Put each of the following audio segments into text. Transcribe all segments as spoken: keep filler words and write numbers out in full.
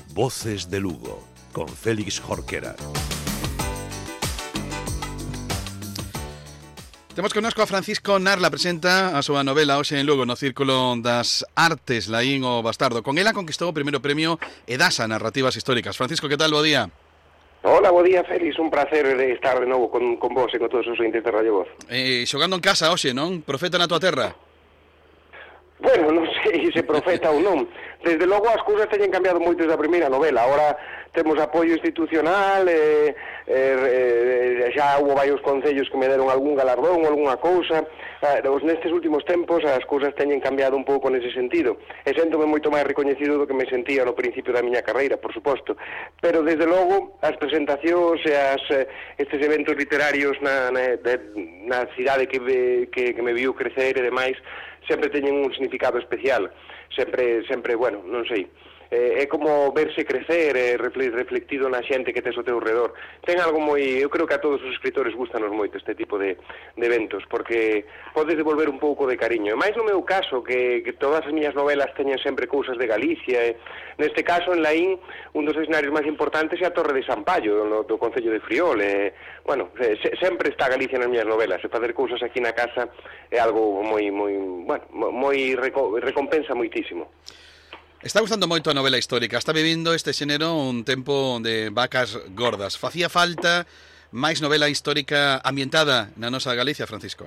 Voces de Lugo, con Félix Jorquera. Temos connosco a Francisco Narla, presenta a súa novela hoxe en Lugo no Círculo das Artes, Laín o Bastardo. Con ela conquistou o primeiro premio Edasa Narrativas Históricas. Francisco, que tal? Bo día. Hola, bo día, Félix. Un placer estar de novo con, con vos e con todos os ointes de Radio Voz. Eh, xogando en casa hoxe, non? Profeta na tua terra. Bueno, non sei se profeta ou non. Desde logo as cousas teñen cambiado moito desde a primeira novela. Ahora temos apoio institucional, eh, eh, xa houve varios concellos que me deron algún galardón ou algunha cousa. Eh, nestes últimos tempos as cousas teñen cambiado un pouco nese sentido. E séntome moito máis recoñecido do que me sentía no principio da miña carreira, por suposto. Pero desde logo as presentacións e as, estes eventos literarios na, na, na cidade que, que, que me viu crecer e demais sempre teñen un significado especial. Sempre, sempre, bueno, non sei, eh, é como verse crecer, eh, reflectido na xente que tes ao teu redor. Ten algo moi, eu creo que a todos os escritores gustanos moito este tipo de, de eventos, porque podes devolver un pouco de cariño. E máis no meu caso, que, que todas as miñas novelas teñen sempre cousas de Galicia, e neste caso, en Laín, un dos escenarios máis importantes é a Torre de Sampaio, no, do Concello de Friol, e, bueno, se, sempre está Galicia nas miñas novelas, e facer cousas aquí na casa é algo moi, moi, bueno, moi reco, recompensa moitísimo. Está gustando moito a novela histórica. Está vivindo este xénero un tempo de vacas gordas. Facía falta máis novela histórica ambientada na nosa Galicia, Francisco?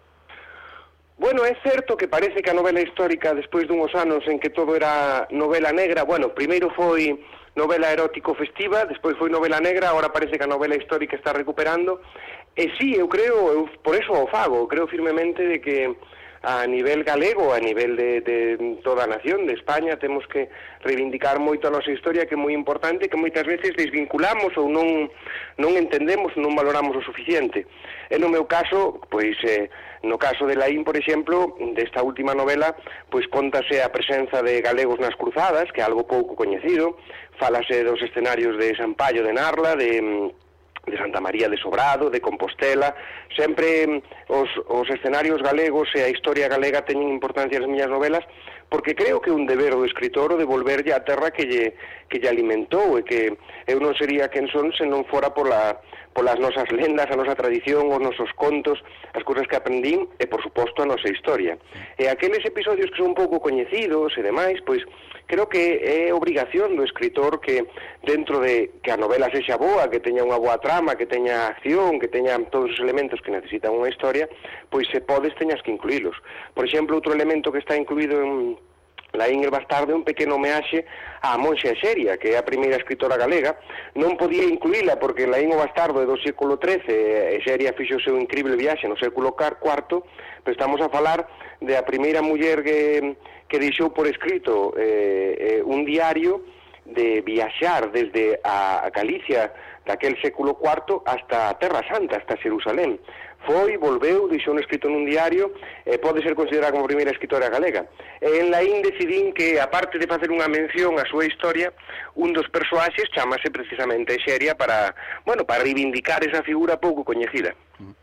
Bueno, é certo que parece que a novela histórica, despois dunhos anos en que todo era novela negra, bueno, primeiro foi novela erótico festiva, despois foi novela negra, agora parece que a novela histórica está recuperando. E sí, eu creo, eu por eso o fago, creo firmemente de que a nivel galego, a nivel de, de toda a nación, de España, temos que reivindicar moito a nosa historia, que é moi importante, que moitas veces desvinculamos ou non, non entendemos, non valoramos o suficiente. E no meu caso, pois, eh, no caso de Laín, por exemplo, desta última novela, pois contase a presenza de galegos nas cruzadas, que é algo pouco coñecido, falase dos escenarios de Sampaio de Narla, de de Santa María de Sobrado, de Compostela. Sempre os, os escenarios galegos e a historia galega teñen importancia nas miñas novelas, porque creo que é un deber do escritor o devolverlle a terra que lle, que lle alimentou, e que eu non sería quen son se non fora pola, polas nosas lendas, a nosa tradición, os nosos contos, as cousas que aprendín e, por suposto, a nosa historia. E aqueles episodios que son un pouco coñecidos e demais, pois creo que é obrigación do escritor que dentro de que a novela sexa boa, que teña unha boa trama, que teña acción, que teña todos os elementos que necesitan unha historia, pois se podes teñas que incluílos. Por exemplo, outro elemento que está incluído en Laín el Bastardo é un pequeno homeaxe á Monxa Exeria, que é a primeira escritora galega. Non podía incluíla porque Laín o Bastardo é do século trece, Exeria fixo o seu incrível viaxe no século cuarto, pero estamos a falar de a primeira muller que, que deixou por escrito eh, eh, un diario de viaxar desde a Galicia daquel século cuarto hasta a Terra Santa, hasta Jerusalén. Foi, volveu, deixou un escrito nun diario, e pode ser considerada como a primeira escritora galega. E en Laín decidín que, aparte de facer unha mención á súa historia, un dos persoaxes chamase precisamente Exeria para, bueno, para reivindicar esa figura pouco coñecida.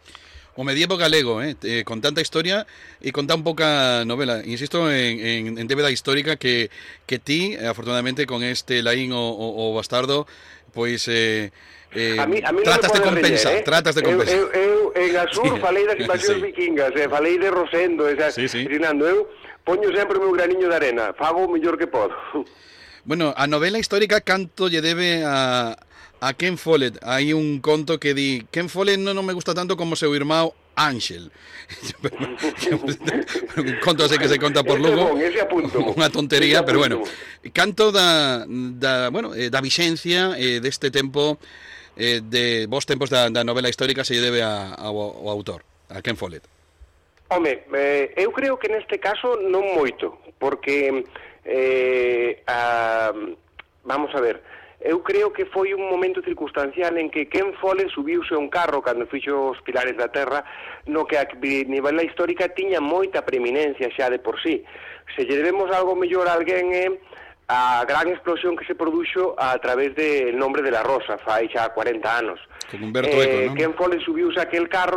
O medievo galego, eh, eh, con tanta historia e con tan pouca novela. Insisto en, en, en débeda histórica que, que ti, afortunadamente, con este Laín o, o, o Bastardo, pois eh, eh, a mí, a mí tratas no de compensar, reñer, eh? tratas de compensar. Eu, eu, eu en Asur sí, falei das invasións sí. vikingas, eh, falei de Rosendo, esa, sí, sí. Rinando, eu poño sempre o meu graniño de arena, fago o mellor que podo. Bueno, a novela histórica canto lle debe a a Ken Follett. Hai un conto que di Ken Follett non, non me gusta tanto como seu irmão Ángel. Un conto así que se conta por Lugo. Ese apunto. Unha tontería, pero bueno. Canto da, da bueno, eh, da vixencia eh, deste tempo, eh, de vos tempos da, da novela histórica se lle debe a, a, ao autor, a Ken Follett. Home, eh, eu creo que neste caso non moito, porque eh, a, vamos a ver, eu creo que foi un momento circunstancial en que Ken Follett subiuse a un carro cando fixo os Pilares da Terra, no que a nivel histórica tiña moita preeminencia xa de por sí. Se lle debemos algo mellor a alguén é a gran explosión que se produxo a través del Nombre de la Rosa, fai xa cuarenta anos. Con Humberto Eco, eh, non? Ken Follett subiuse a aquel carro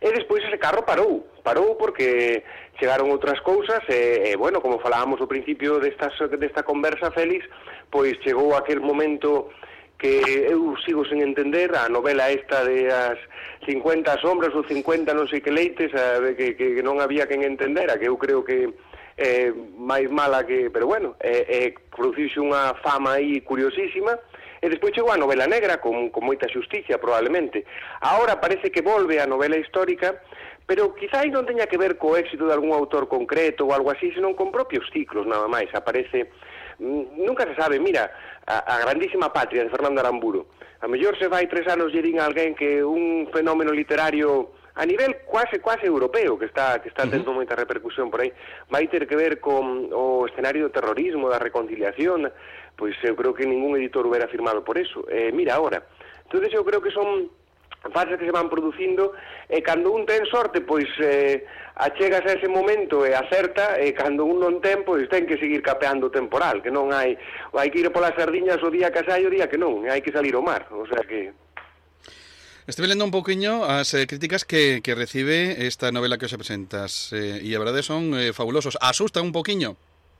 E despois ese carro parou, parou porque chegaron outras cousas e, e bueno, como falábamos ao principio destas, desta conversa, Félix, pois chegou aquel momento que eu sigo sen entender, a novela esta de as cincuenta sombras ou cincuenta non sei que leites, a, que, que non había quen entendera, que eu creo que é máis mala que... Pero bueno, é, é, produciuse unha fama aí curiosísima. E despois chegou a novela negra con, con moita xusticia, probablemente. Ahora parece que volve a novela histórica, pero quizá non teña que ver co éxito de algún autor concreto ou algo así, senón con propios ciclos, nada máis. Aparece, nunca se sabe, mira, a, a grandísima patria de Fernando Aramburu. A mellor se vai tres anos lle din a alguén que un fenómeno literario a nivel quase, quase europeo, que está que está tendo moita repercusión por aí, vai ter que ver con o escenario do terrorismo, da reconciliación. Pois eu creo que ningún editor hubiera firmado por eso. Eh, mira ahora. Entonces eu creo que son fases que se van producindo e cando un ten sorte, pois eh, achegas a ese momento e acerta, e cando un non ten, pois ten que seguir capeando o temporal, que non hai, hai que ir polas sardiñas o día que sai o día que non, hai que salir ao mar, o sea que... Estive lendo un pouquiño as eh, críticas que, que recibe esta novela que os presentas eh, e a verdade son eh, fabulosos. Asusta un pouquiño?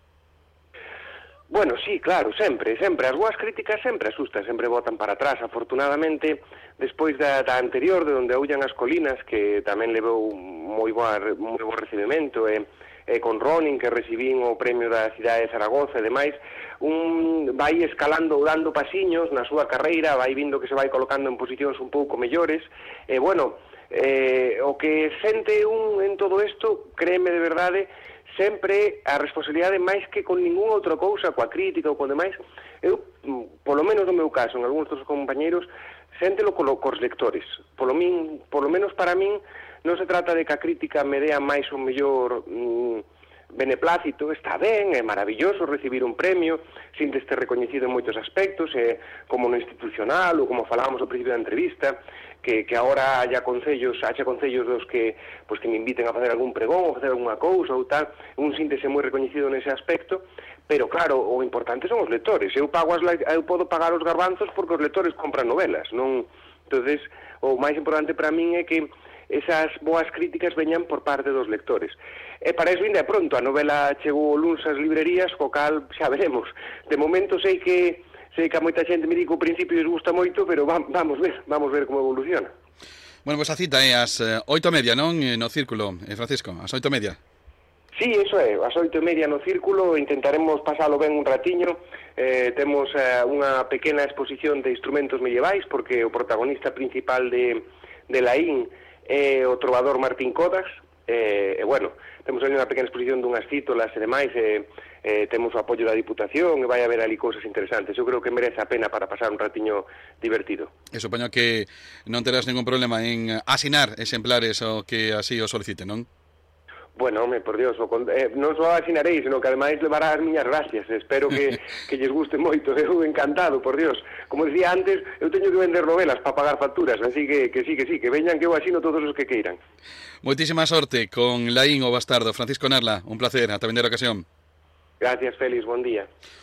Bueno, sí, claro, sempre, sempre. As boas críticas sempre asustan, sempre botan para atrás. Afortunadamente, despois da, da anterior, de onde aullan as colinas, que tamén levou moi boa, moi bo recibimento, e, e con Ronin, que recibín o premio da cidade de Zaragoza e demais, un vai escalando, dando pasiños na súa carreira, vai vindo que se vai colocando en posicións un pouco mellores, e, bueno, eh, o que sente un en todo isto, créeme de verdade, sempre a responsabilidade máis que con ningún outra cousa, coa crítica ou con demais, eu, polo menos no meu caso, en algúns dos compañeiros, séntelo cos lectores. Polo, min, polo menos para min, non se trata de que a crítica me dea máis ou mellor mm, beneplácito, está ben, é maravilloso recibir un premio, sínteste recoñecido en moitos aspectos, eh, como no institucional ou como falábamos ao principio da entrevista, que, que agora haya concellos, haxa concellos dos que pues, que me inviten a facer algún pregón ou facer alguna cousa ou tal, un síntese moi recoñecido nese aspecto, pero claro, o importante son os lectores. Eu pago as, eu podo pagar os garbanzos porque os lectores compran novelas, non? Entonces, o máis importante para min é que esas boas críticas veñan por parte dos lectores. E para eso ainda é pronto, a novela chegou o luns ás librerías, co cal xa veremos. De momento sei que sei que a moita xente me di que o principio les gusta moito, pero va, vamos ver, vamos ver como evoluciona. Bueno, pois pues a cita é as eh, oito e media, non? No Círculo, eh, Francisco, as oito e media. Sí, eso é, as oito e media no Círculo, intentaremos pasalo ben un ratiño, eh, temos eh, unha pequena exposición de instrumentos medievais, porque o protagonista principal de, de Laín é o trovador Martín Codas, e, e bueno, temos ali unha pequena exposición dunhas cítolas e demais, e, e temos o apoio da Diputación, e vai haber ali cousas interesantes. Eu creo que merece a pena para pasar un ratiño divertido. E supoño que non terás ningún problema en asinar exemplares o que así o solicite, non? Bueno, home, por Dios, o, eh, non só asinarei, senón que ademais levará as miñas gracias. Espero que, que lles guste moito. Eu encantado, por Dios. Como decía antes, eu teño que vender novelas para pagar facturas, así que, que sí, que sí, que veñan que eu asino todos os que queiran. Moitísima sorte con Laín o Bastardo. Francisco Narla, un placer, ata vender a ocasión. Gracias, Félix, bon día.